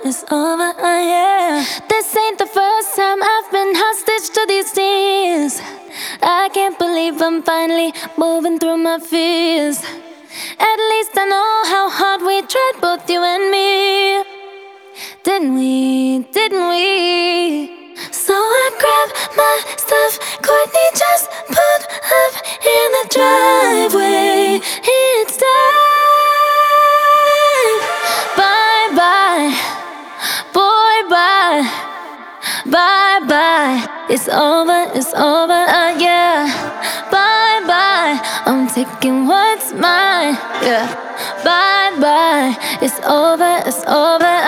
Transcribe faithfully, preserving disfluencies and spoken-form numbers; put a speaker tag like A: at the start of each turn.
A: it's over, uh, yeah. This ain't the first time I've been hostage to these tears. I can't believe I'm finally moving through my fears. At least I know how hard we tried, both you and me. Didn't we, didn't we? So I grabbed my stuff, Courtney just pulled up in the driveway. It's time. Bye bye, boy, bye. Bye bye, it's over, it's over, uh, yeah. Bye bye, I'm taking what's mine, yeah. Bye bye, it's over, it's over.